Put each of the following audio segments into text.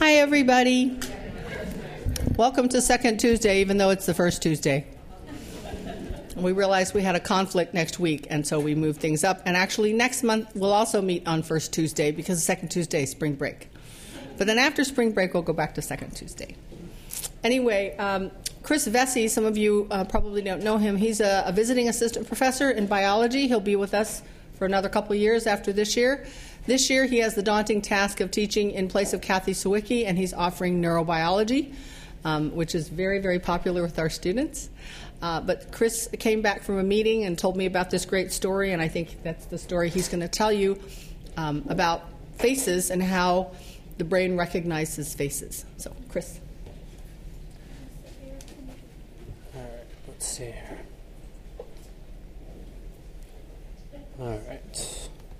Hi, everybody. Welcome to Second Tuesday, even though it's the first Tuesday. We realized we had a conflict next week, and so we moved things up. And actually, next month, we'll also meet on First Tuesday, because the Second Tuesday is spring break. But then after spring break, we'll go back to Second Tuesday. Anyway, Chris Vesey, some of you probably don't know him. He's a visiting assistant professor in biology. He'll be with us for another couple of years after this year. This year, he has the daunting task of teaching in place of Kathy Sawicki, and he's offering neurobiology, which is very, very popular with our students. But Chris came back from a meeting and told me about this great story, and I think that's the story he's going to tell you about faces and how the brain recognizes faces. So, Chris. All right, let's see here. All right.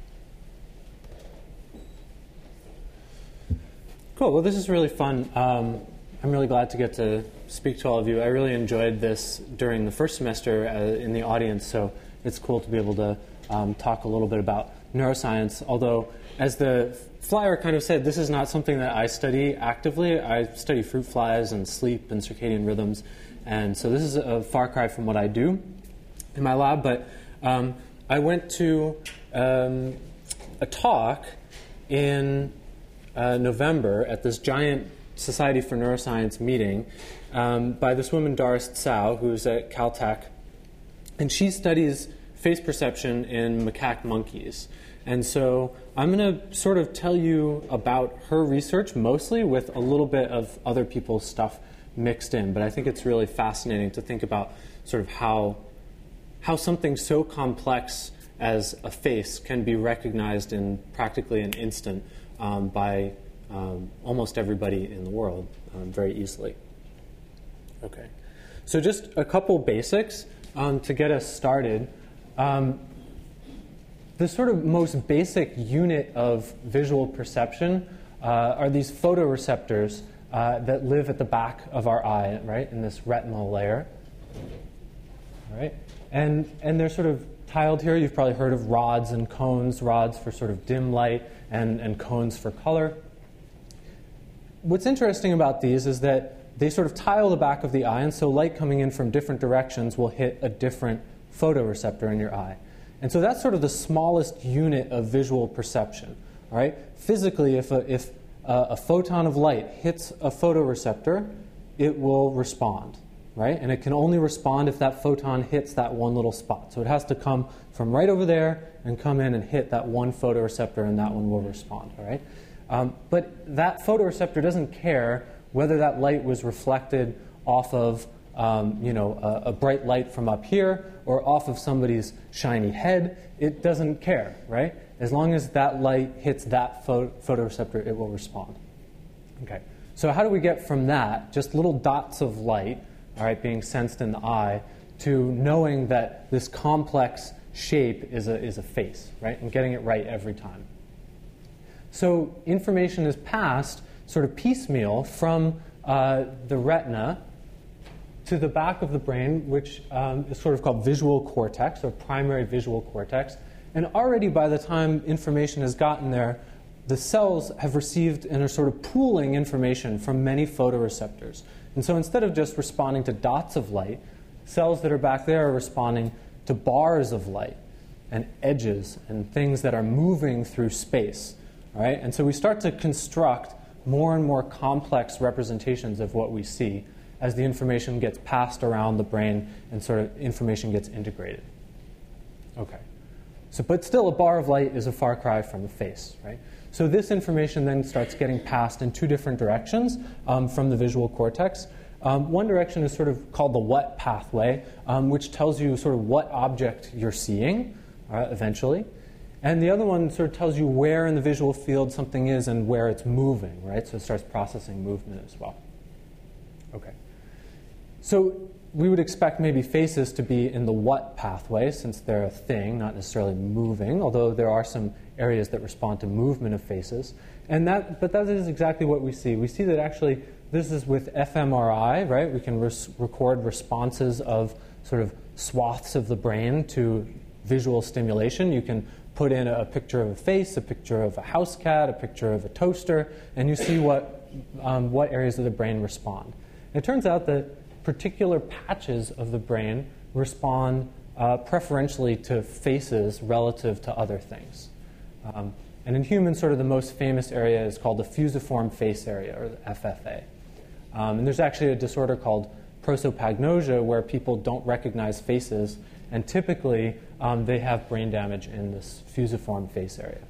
Cool. Well, this is really fun. I'm really glad to get to speak to all of you. I really enjoyed this during the first semester in the audience, so it's cool to be able to talk a little bit about neuroscience. Although, as the flyer kind of said, this is not something that I study actively. I study fruit flies and sleep and circadian rhythms, and so this is a far cry from what I do in my lab. But I went to a talk in November at this giant Society for Neuroscience meeting by this woman, Doris Tsao, who's at Caltech. And she studies face perception in macaque monkeys. And so I'm going to sort of tell you about her research, mostly with a little bit of other people's stuff mixed in. But I think it's really fascinating to think about sort of how something so complex as a face can be recognized in practically an instant by almost everybody in the world very easily. Okay, so just a couple basics to get us started. The sort of most basic unit of visual perception are these photoreceptors that live at the back of our eye, right, in this retinal layer. All right, and they're sort of tiled here. You've probably heard of rods and cones, rods for sort of dim light and cones for color. What's interesting about these is that they sort of tile the back of the eye, and so light coming in from different directions will hit a different photoreceptor in your eye. And so that's sort of the smallest unit of visual perception. All right? Physically, if a photon of light hits a photoreceptor, it will respond. Right? And it can only respond if that photon hits that one little spot. So it has to come from right over there and come in and hit that one photoreceptor, and that one will respond. All right? But that photoreceptor doesn't care whether that light was reflected off of a bright light from up here or off of somebody's shiny head. It doesn't care, right? As long as that light hits that photoreceptor, it will respond. Okay. So how do we get from that, just little dots of light, all right, being sensed in the eye, to knowing that this complex shape is a face, right, and getting it right every time? So information is passed sort of piecemeal from the retina to the back of the brain, which is sort of called visual cortex, or primary visual cortex. And already by the time information has gotten there, the cells have received and are sort of pooling information from many photoreceptors. And so instead of just responding to dots of light, cells that are back there are responding to bars of light and edges and things that are moving through space. All right? And so we start to construct more and more complex representations of what we see as the information gets passed around the brain and sort of information gets integrated. Okay. So, but still, a bar of light is a far cry from a face, right? So this information then starts getting passed in two different directions from the visual cortex. One direction is sort of called the what pathway, which tells you sort of what object you're seeing eventually. And the other one sort of tells you where in the visual field something is and where it's moving, right? So it starts processing movement as well. Okay. So we would expect maybe faces to be in the what pathway, since they're a thing, not necessarily moving, although there are some areas that respond to movement of faces. But that is exactly what we see. We see that actually this is with fMRI, right? We can record responses of sort of swaths of the brain to visual stimulation. You can put in a picture of a face, a picture of a house cat, a picture of a toaster, and you see what what areas of the brain respond. And it turns out that particular patches of the brain respond preferentially to faces relative to other things. And in humans, sort of the most famous area is called the fusiform face area, or the FFA. And there's actually a disorder called prosopagnosia where people don't recognize faces, and typically they have brain damage in this fusiform face area.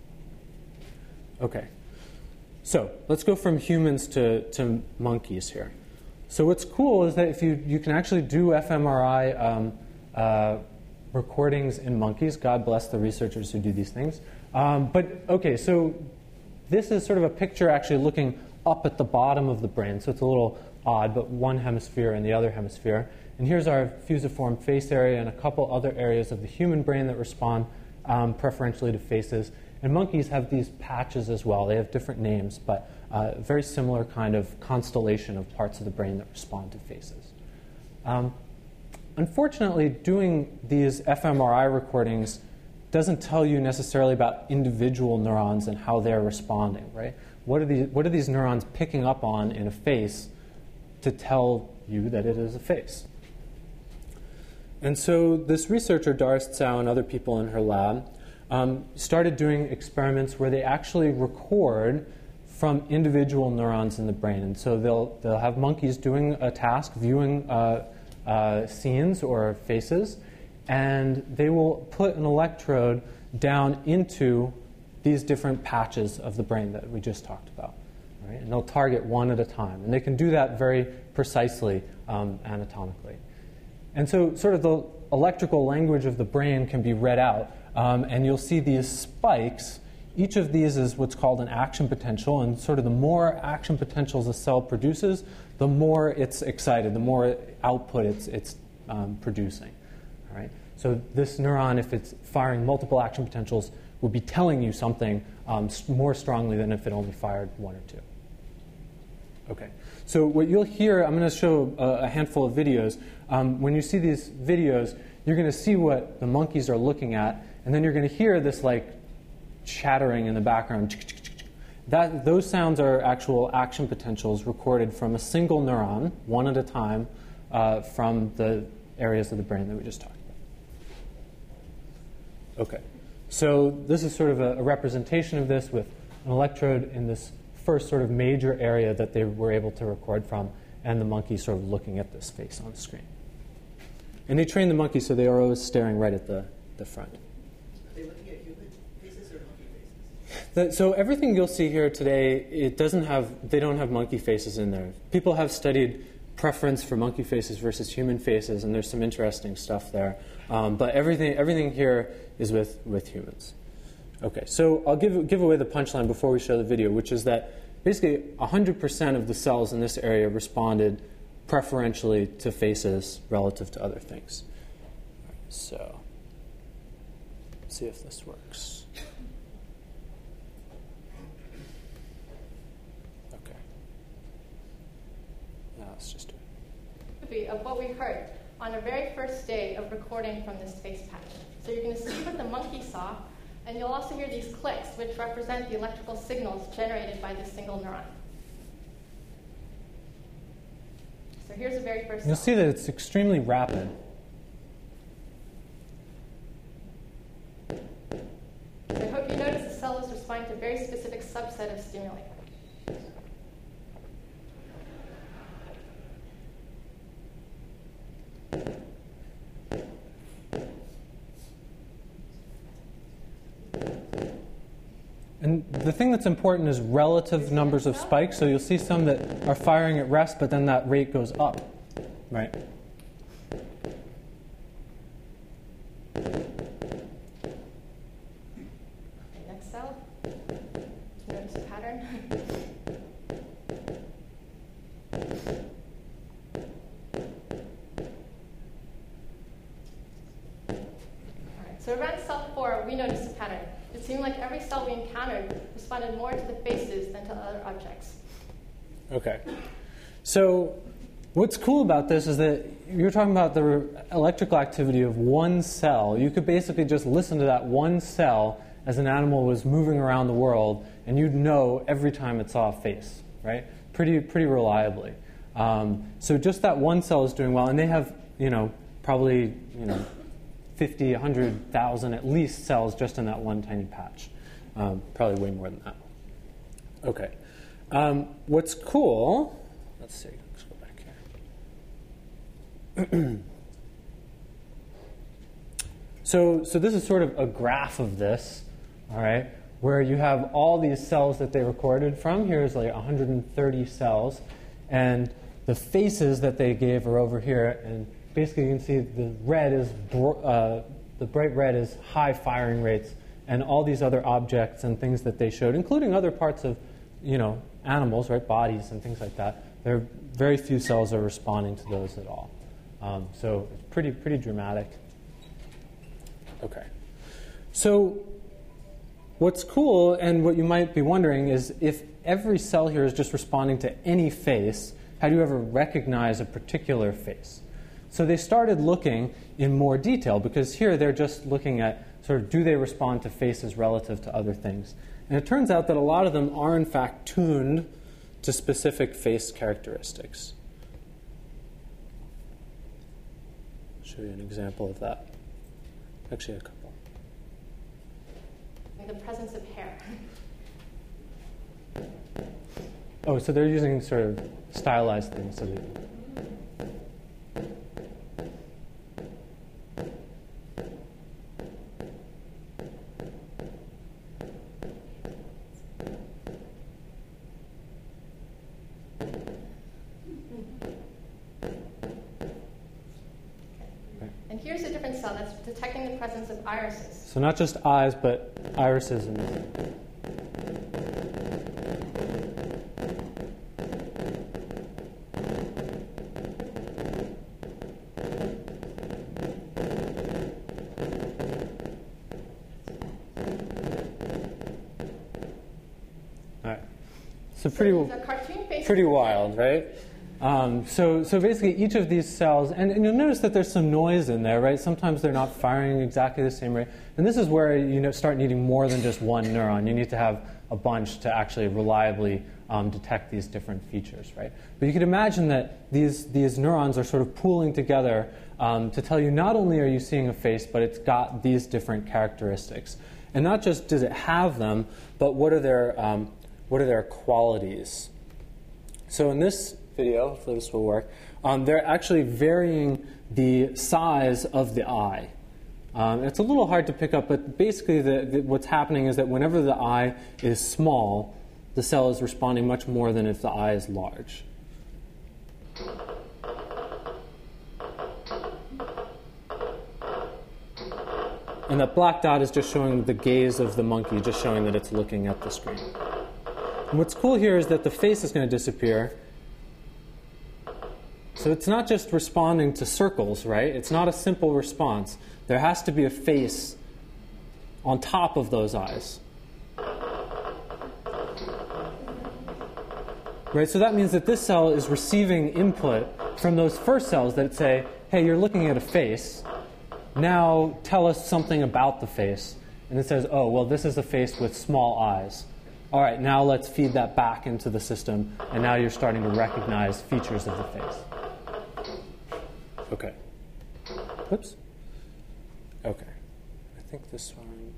Okay, so let's go from humans to monkeys here. So what's cool is that if you can actually do fMRI recordings in monkeys. God bless the researchers who do these things. Okay, so this is sort of a picture actually looking up at the bottom of the brain. So it's a little odd, but one hemisphere and the other hemisphere. And here's our fusiform face area and a couple other areas of the human brain that respond preferentially to faces. And monkeys have these patches as well. They have different names, but very similar kind of constellation of parts of the brain that respond to faces. Unfortunately, doing these fMRI recordings doesn't tell you necessarily about individual neurons and how they're responding, right? What are these neurons picking up on in a face to tell you that it is a face? And so this researcher, Doris Tsao, and other people in her lab started doing experiments where they actually record from individual neurons in the brain. And so they'll have monkeys doing a task, viewing scenes or faces, and they will put an electrode down into these different patches of the brain that we just talked about. Right? And they'll target one at a time. And they can do that very precisely anatomically. And so sort of the electrical language of the brain can be read out. And you'll see these spikes. Each of these is what's called an action potential. And sort of the more action potentials a cell produces, the more it's excited, the more output it's producing. All right? So this neuron, if it's firing multiple action potentials, will be telling you something more strongly than if it only fired one or two. Okay. So what you'll hear, I'm going to show a handful of videos. When you see these videos, you're going to see what the monkeys are looking at, and then you're going to hear this like chattering in the background. Those sounds are actual action potentials recorded from a single neuron, one at a time, from the areas of the brain that we just talked about. Okay. So this is sort of a representation of this with an electrode in this first sort of major area that they were able to record from, and the monkey sort of looking at this face on the screen. And they trained the monkey so they are always staring right at the front. Are they looking at human faces or monkey faces? So everything you'll see here today, they don't have monkey faces in there. People have studied preference for monkey faces versus human faces, and there's some interesting stuff there. But everything here is with humans. Okay, so I'll give away the punchline before we show the video, which is that basically 100% of the cells in this area responded preferentially to faces relative to other things. So let's see if this works. Okay. Now let's just do it. Of what we heard on the very first day of recording from this face patch. So you're going to see what the monkey saw, and you'll also hear these clicks, which represent the electrical signals generated by this single neuron. So here's the very first You'll see that it's extremely rapid. So I hope you notice the cell is responding to a very specific subset of stimuli. And the thing that's important is relative numbers of spikes. So you'll see some that are firing at rest, but then that rate goes up, right? Next cell. Notice a pattern. All right, so around cell 4, we noticed a pattern. It seemed like every cell we encountered responded more to the faces than to other objects. Okay. So what's cool about this is that you're talking about the electrical activity of one cell. You could basically just listen to that one cell as an animal was moving around the world, and you'd know every time it saw a face, right? Pretty reliably. So just that one cell is doing well, and they have, probably, 50, 100,000 at least cells just in that one tiny patch. Probably way more than that. Okay. What's cool, let's see, let's go back here. So this is sort of a graph of this, all right, where you have all these cells that they recorded from. Here's like 130 cells, and the faces that they gave are over here, and basically you can see the red is the bright red is high firing rates, and all these other objects and things that they showed, including other parts of, animals, right, bodies and things like that. There are very few cells are responding to those at all. So it's pretty dramatic. Okay. So what's cool, and what you might be wondering, is if every cell here is just responding to any face, how do you ever recognize a particular face? So they started looking in more detail, because here they're just looking at sort of do they respond to faces relative to other things. And it turns out that a lot of them are in fact tuned to specific face characteristics. I'll show you an example of that. Actually, a couple. The presence of hair. Oh, so they're using sort of stylized things. So they, And here's a different cell that's detecting the presence of irises. so not just eyes, but irises and. All right. So pretty wild, right? So basically each of these cells, and you'll notice that there's some noise in there, right? Sometimes they're not firing exactly the same rate. And this is where you start needing more than just one neuron. You need to have a bunch to actually reliably detect these different features, right? But you could imagine that these neurons are sort of pooling together to tell you not only are you seeing a face, but it's got these different characteristics. And not just does it have them, but what are their qualities? So in this video, hopefully this will work, they're actually varying the size of the eye. It's a little hard to pick up, but basically what's happening is that whenever the eye is small, the cell is responding much more than if the eye is large. And that black dot is just showing the gaze of the monkey, just showing that it's looking at the screen. And what's cool here is that the face is going to disappear. So it's not just responding to circles, right? It's not a simple response. There has to be a face on top of those eyes. Right? So that means that this cell is receiving input from those first cells that say, hey, you're looking at a face. Now tell us something about the face. And it says, oh, well, this is a face with small eyes. All right, now let's feed that back into the system, and now you're starting to recognize features of the face. Okay. Whoops. Okay. I think this one.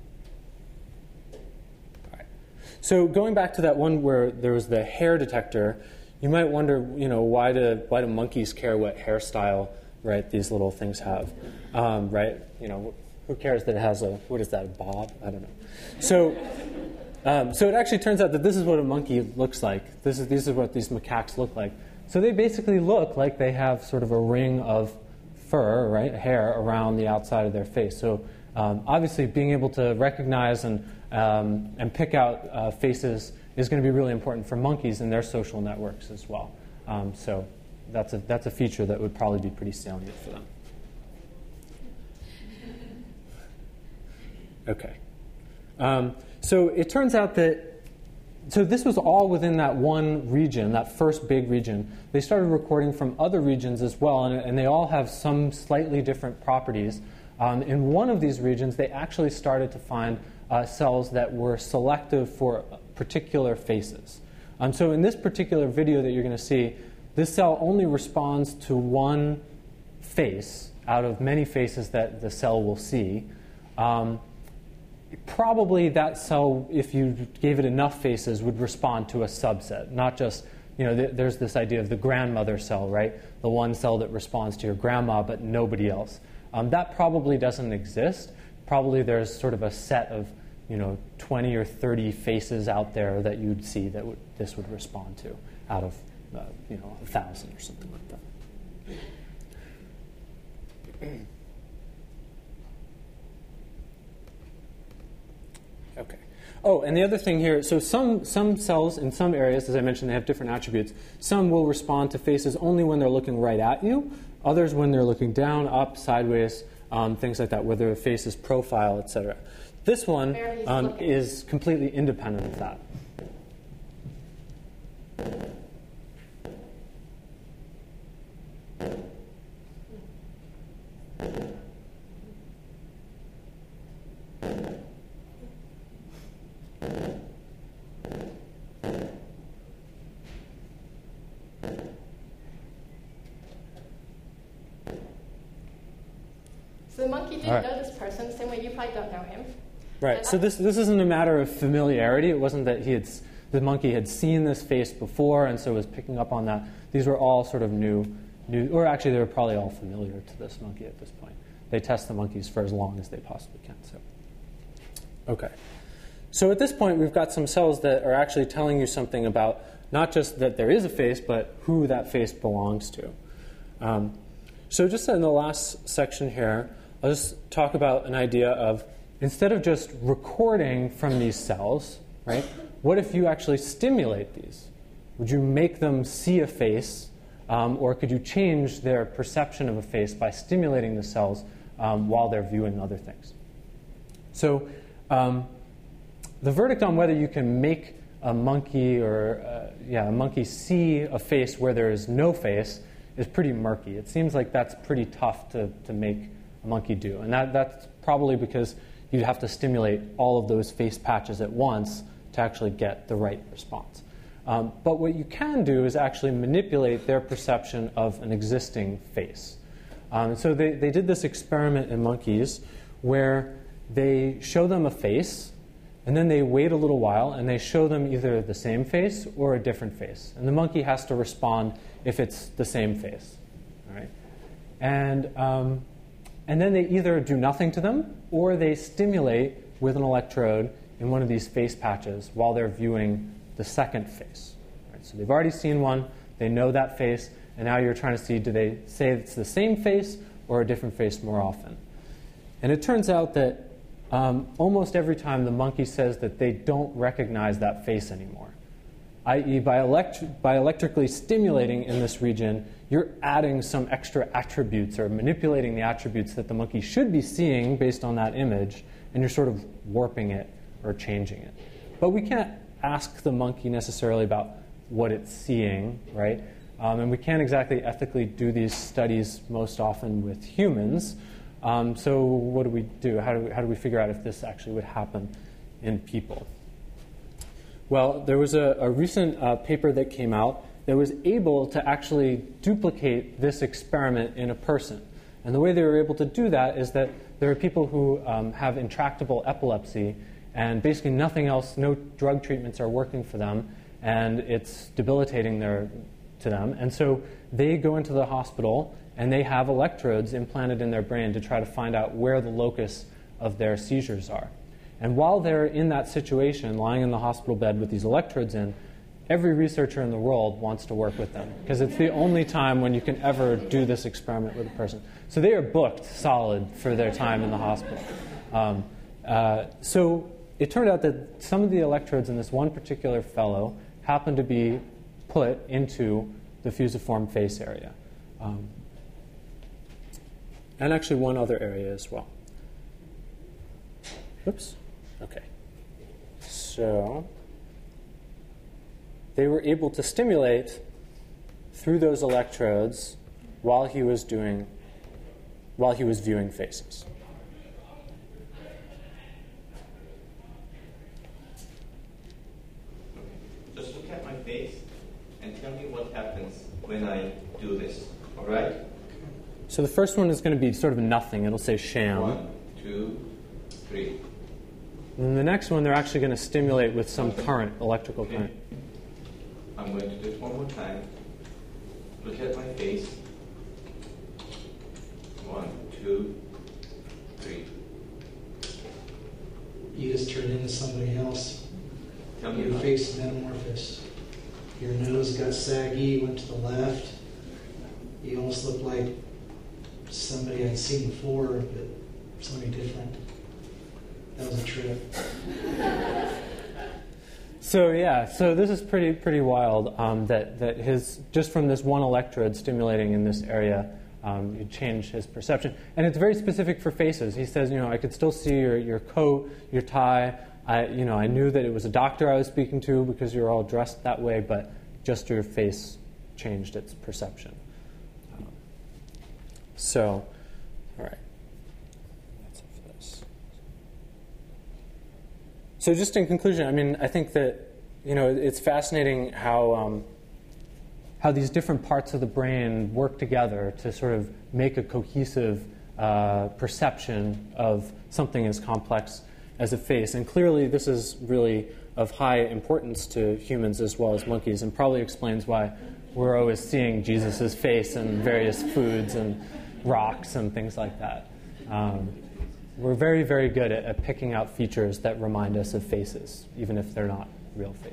All right. So going back to that one where there was the hair detector, you might wonder, why do monkeys care what hairstyle, right, these little things have, right? Who cares that it has a bob? I don't know. So it actually turns out that this is what a monkey looks like. These are what these macaques look like. So they basically look like they have sort of a ring of fur, right, hair around the outside of their face. So obviously being able to recognize and pick out faces is going to be really important for monkeys and their social networks as well. So that's a feature that would probably be pretty salient for them. Okay. So it turns out that this was all within that one region, that first big region. They started recording from other regions as well, and they all have some slightly different properties. In one of these regions, they actually started to find cells that were selective for particular faces. So in this particular video that you're going to see, this cell only responds to one face out of many faces that the cell will see. Probably that cell, if you gave it enough faces, would respond to a subset, not just, there's this idea of the grandmother cell, right? The one cell that responds to your grandma, but nobody else. That probably doesn't exist. Probably there's sort of a set of 20 or 30 faces out there that you'd see that this would respond to out of 1,000 or something like that. Okay. Oh, and the other thing here, so some cells in some areas, as I mentioned, they have different attributes. Some will respond to faces only when they're looking right at you. Others when they're looking down, up, sideways, things like that, whether the face is profile, etc. This one is completely independent of that. So the monkey didn't know this person, same way you probably don't know him. Right. So this isn't a matter of familiarity. It wasn't that the monkey had seen this face before and so was picking up on that. These were all sort of new, or actually they were probably all familiar to this monkey at this point. They test the monkeys for as long as they possibly can. Okay. So at this point, we've got some cells that are actually telling you something about not just that there is a face, but who that face belongs to. So just in the last section here, I'll just talk about an idea of, instead of just recording from these cells, right, what if you actually stimulate these? Would you make them see a face, or could you change their perception of a face by stimulating the cells while they're viewing other things? So the verdict on whether you can make a monkey a monkey see a face where there is no face is pretty murky. It seems like that's pretty tough to make a monkey do. And that's probably because you'd have to stimulate all of those face patches at once to actually get the right response. But what you can do is actually manipulate their perception of an existing face. So they did this experiment in monkeys where they show them a face, and then they wait a little while, and they show them either the same face or a different face. And the monkey has to respond if it's the same face. All right? And then they either do nothing to them, or they stimulate with an electrode in one of these face patches while they're viewing the second face. Right? So they've already seen one, they know that face, and now you're trying to see, do they say it's the same face or a different face more often? And it turns out that almost every time the monkey says that they don't recognize that face anymore, i.e. by electrically stimulating in this region, you're adding some extra attributes or manipulating the attributes that the monkey should be seeing based on that image, and you're sort of warping it or changing it. But we can't ask the monkey necessarily about what it's seeing, right? And we can't exactly ethically do these studies most often with humans. So what do we do? How do we figure out if this actually would happen in people? Well, there was a recent paper that came out that was able to actually duplicate this experiment in a person. And the way they were able to do that is that there are people who have intractable epilepsy, and basically nothing else, no drug treatments are working for them, and it's debilitating to them. And so they go into the hospital, and they have electrodes implanted in their brain to try to find out where the locus of their seizures are. And while they're in that situation, lying in the hospital bed with these electrodes in, every researcher in the world wants to work with them, because it's the only time when you can ever do this experiment with a person. So they are booked solid for their time in the hospital. So it turned out that some of the electrodes in this one particular fellow happened to be put into the fusiform face area. And actually one other area as well. Oops. Okay. So they were able to stimulate through those electrodes while he was viewing faces. Just look at my face. and tell me what happens when I do this. All right? So the first one is going to be sort of nothing. It'll say sham. 1, 2, 3. And the next one, they're actually going to stimulate with some current, electrical current. I'm going to do it one more time. Look at my face. 1, 2, 3. You just turned into somebody else. Tell me Your about face metamorphosed. Your nose got saggy, went to the left. You almost looked like somebody I'd seen before, but somebody different. That was a trip. So this is pretty wild. That his just from this one electrode stimulating in this area, you change his perception, and it's very specific for faces. He says, I could still see your coat, your tie. I knew that it was a doctor I was speaking to because you're all dressed that way, but just your face changed its perception. All right. That's it for this. So just in conclusion, I think that, it's fascinating how these different parts of the brain work together to sort of make a cohesive perception of something as complex as a face. And clearly this is really of high importance to humans as well as monkeys, and probably explains why we're always seeing Jesus' face in various foods and rocks and things like that. We're very, very good at picking out features that remind us of faces, even if they're not real faces.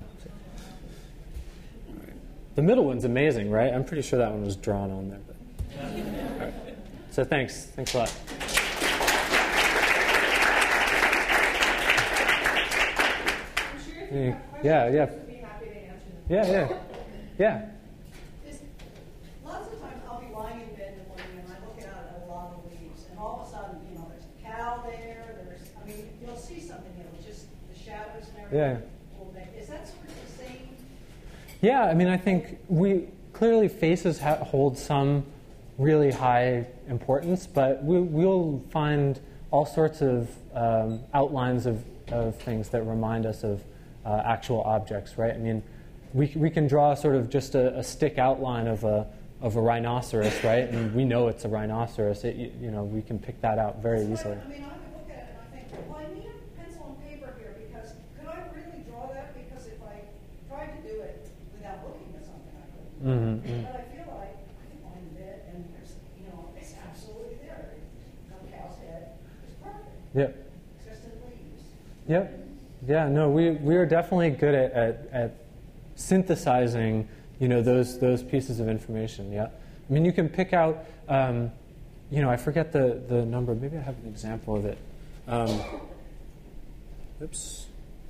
The middle one's amazing, right? I'm pretty sure that one was drawn on there. But. All right. So thanks a lot. Yeah. Lots of times I'll be lying in bed in the morning and I look out at a lot of leaves, and all of a sudden, there's a cow there. You'll see something. Just the shadows and everything. Yeah. Is that sort of the same? Yeah, I think clearly faces hold some really high importance, but we'll find all sorts of outlines of things that remind us of actual objects, right? We can draw sort of just a stick outline of a rhinoceros, right? And we know it's a rhinoceros. We can pick that out very easily. I would look at it and I think, well, I need a pencil and paper here because could I really draw that? Because if I tried to do it without looking at something, I couldn't. Mm-hmm. But I feel like I can find it, and there's, it's absolutely there. The cow's head is perfect. Yep. It's just in leaves. Yep. Yeah. No, we are definitely good at synthesizing, those pieces of information. Yeah. You can pick out, I forget the number. Maybe I have an example of it. Oops.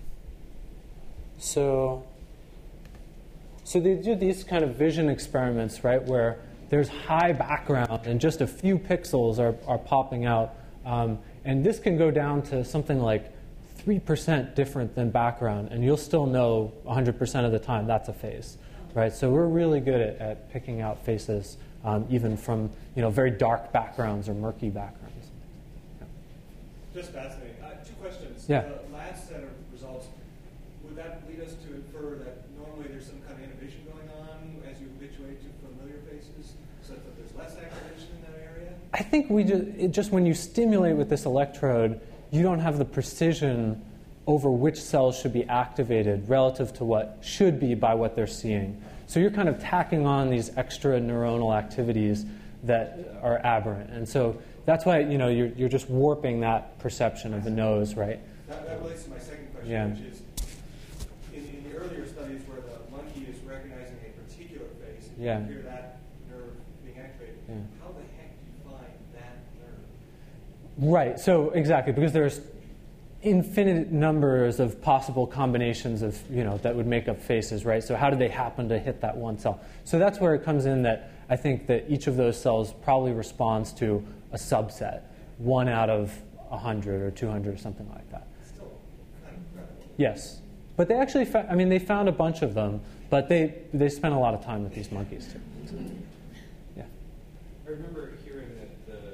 So they do these kind of vision experiments, right, where there's high background and just a few pixels are popping out. And this can go down to something like 3% different than background, and you'll still know 100% of the time that's a face, right? So we're really good at picking out faces, even from very dark backgrounds or murky backgrounds. Yeah. Just fascinating. 2 questions. Yeah. The lab center results, would that lead us to infer that normally there's some kind of inhibition going on as you habituate to familiar faces, so that there's less activation in that area? I think just when you stimulate with this electrode, you don't have the precision over which cells should be activated relative to what should be by what they're seeing. So you're kind of tacking on these extra neuronal activities that are aberrant. And so that's why you're just warping that perception of the nose, right? That relates to my second question, which is, in the earlier studies where the monkey is recognizing a particular face, and you hear that nerve being activated, how the heck do you find that nerve? Right, so exactly, because there's infinite numbers of possible combinations of, that would make up faces, right? So how do they happen to hit that one cell? So that's where it comes in that I think that each of those cells probably responds to a subset, 1 out of 100 or 200 or something like that. Still kind of incredible. Yes. But they actually, they found a bunch of them, but they spent a lot of time with these monkeys too. So, yeah. I remember hearing that the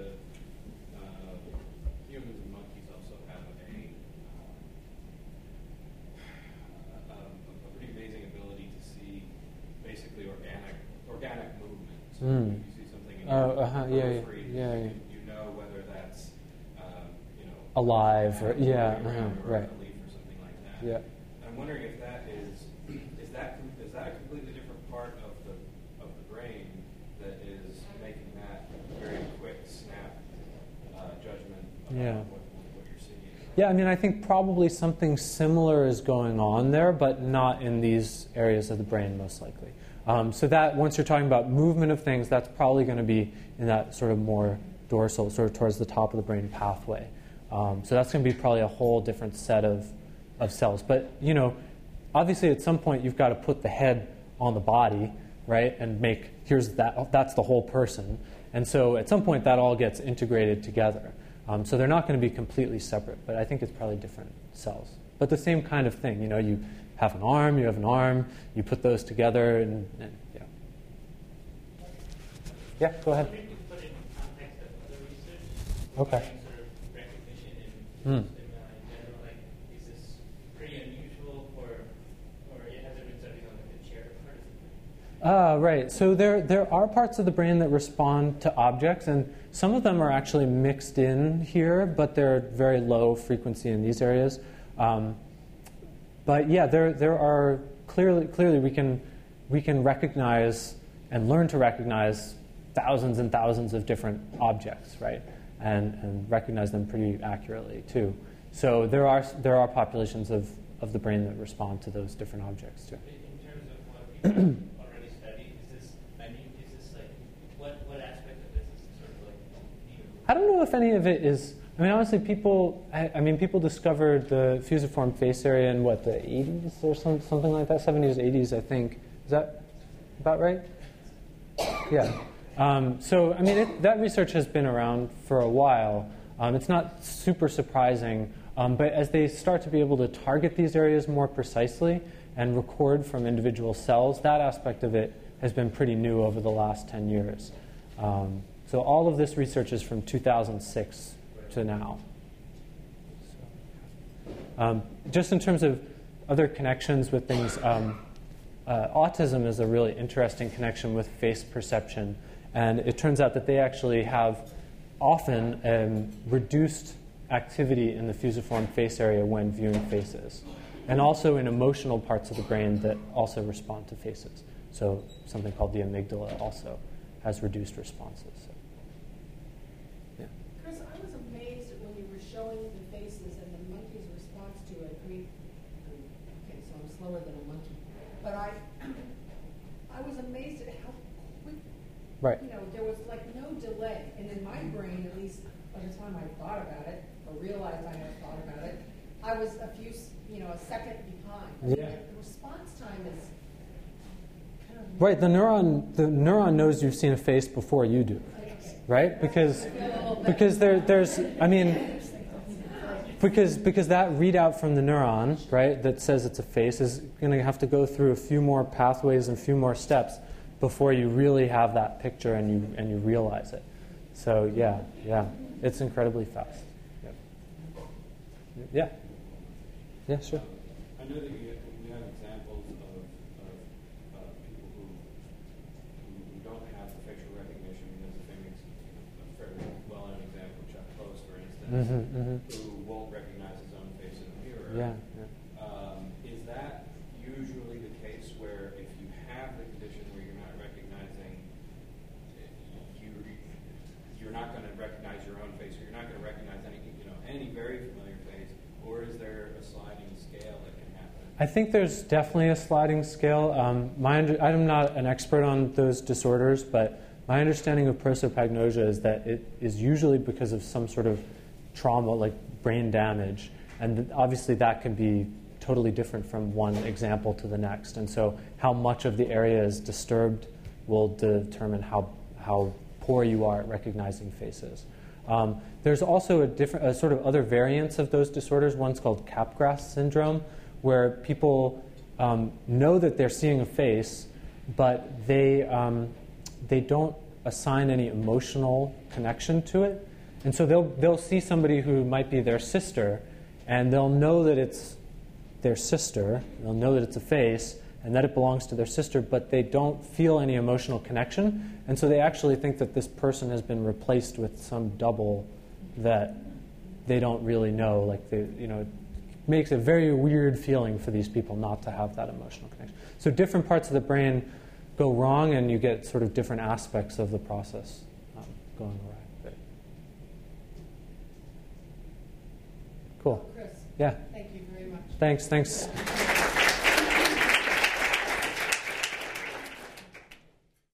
humans and monkeys also have a pretty amazing ability to see basically organic movement. So if you see something in your periphery, you know whether that's alive or or a right. leaf or something like that. Yeah. I'm wondering if that is that a completely different part of the brain that is making that very quick snap judgment about what you're seeing. Yeah, I mean, I think probably something similar is going on there, but not in these areas of the brain, most likely. So that once you're talking about movement of things, that's probably going to be in that sort of more dorsal, sort of towards the top of the brain pathway. So that's going to be probably a whole different set of cells. But, obviously at some point you've got to put the head on the body, right, and that's the whole person. And so at some point that all gets integrated together. So they're not going to be completely separate, but I think it's probably different cells. But the same kind of thing, you have an arm, you put those together, and yeah. Yeah, go ahead. Maybe put in context of other research. Okay. Sort of recognition in general, like, is this pretty unusual, or it hasn't been studied on the chair part? Right. So there are parts of the brain that respond to objects, and some of them are actually mixed in here, but they're very low frequency in these areas. But yeah, there are clearly we can recognize and learn to recognize thousands and thousands of different objects, right? And recognize them pretty accurately too. So there are populations of the brain that respond to those different objects too. In terms of what we already studied, is this like what aspect of this is sort of like new? I don't know if any of it is. I mean, honestly, people discovered the fusiform face area in the 80s or something like that, 70s, 80s, I think. Is that about right? Yeah. So, I mean, that research has been around for a while. It's not super surprising, but as they start to be able to target these areas more precisely and record from individual cells, that aspect of it has been pretty new over the last 10 years. So all of this research is from 2006 to now. So, just in terms of other connections with things, autism is a really interesting connection with face perception. And it turns out that they actually have often reduced activity in the fusiform face area when viewing faces, and also in emotional parts of the brain that also respond to faces. So something called the amygdala also has reduced responses. So, yeah. Chris, I was amazed when you were showing the faces and the monkey's response to it. Okay, so I'm slower than a monkey, but I was amazed at how quick. Right. There was like no delay. And in my brain, at least by the time I thought about it, or realized I had thought about it, I was a second behind. Yeah. The response time is kind of right. The neuron knows you've seen a face before you do, right? Because there's because that readout from the neuron, right, that says it's a face is going to have to go through a few more pathways and a few more steps before you really have that picture and you realize it. So yeah, it's incredibly fast. Yep. Yeah, sure. I know that you have examples of people who don't have the facial recognition. There's a fairly well-known example, Chuck Close, for instance, who won't recognize his own face in the mirror. Yeah. Is that usually the case where if you have the condition where you're not recognizing, you're not going to recognize your own face, or you're not going to recognize any very familiar face, or is there a sliding scale that can happen? I think there's definitely a sliding scale. I'm not an expert on those disorders, but my understanding of prosopagnosia is that it is usually because of some sort of trauma, like brain damage, and obviously that can be totally different from one example to the next. And so how much of the area is disturbed will determine how poor you are at recognizing faces. There's also a sort of other variants of those disorders. One's called Capgras syndrome, where people know that they're seeing a face, but they don't assign any emotional connection to it. And so they'll see somebody who might be their sister, and they'll know that it's their sister. They'll know that it's a face, and that it belongs to their sister, but they don't feel any emotional connection, and so they actually think that this person has been replaced with some double that they don't really know. Like, they, it makes a very weird feeling for these people not to have that emotional connection. So different parts of the brain go wrong, and you get sort of different aspects of the process going awry. But cool. Chris. Yeah. Thank you very much. Thanks.